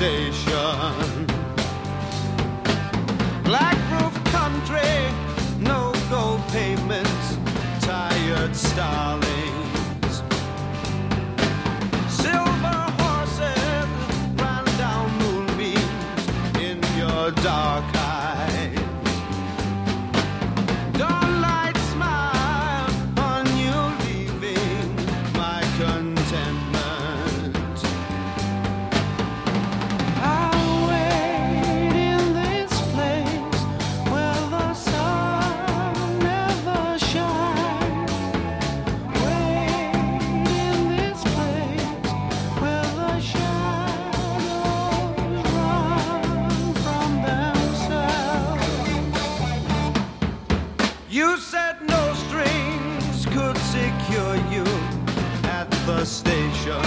station. Black roof country, no gold pavements, tired starlings. Silver horses ran down moonbeams in your dark eyes. Dawnlight smile on you leaving my contentment. I'll wait in this place where the sun never shines. Wait in this place where the shadows run from themselves. You said no strings could secure you at the station.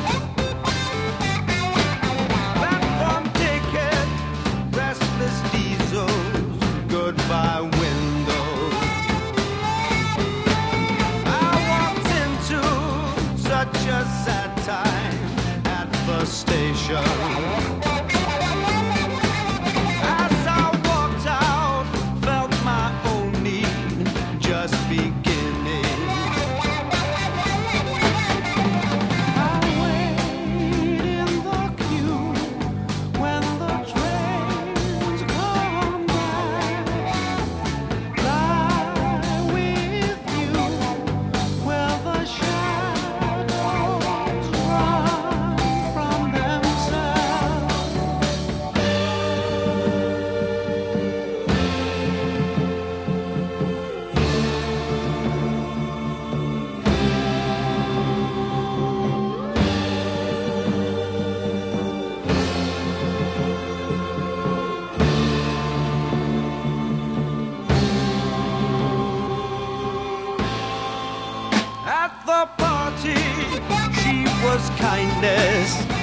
Platform ticket, restless diesels, goodbye windows. I walked into such a sad time at the station. As I walked out, felt my own need just beginning. I wait in the queue when the trains come back. Lie with you where the shadows run from themselves. At the party, she was kindness.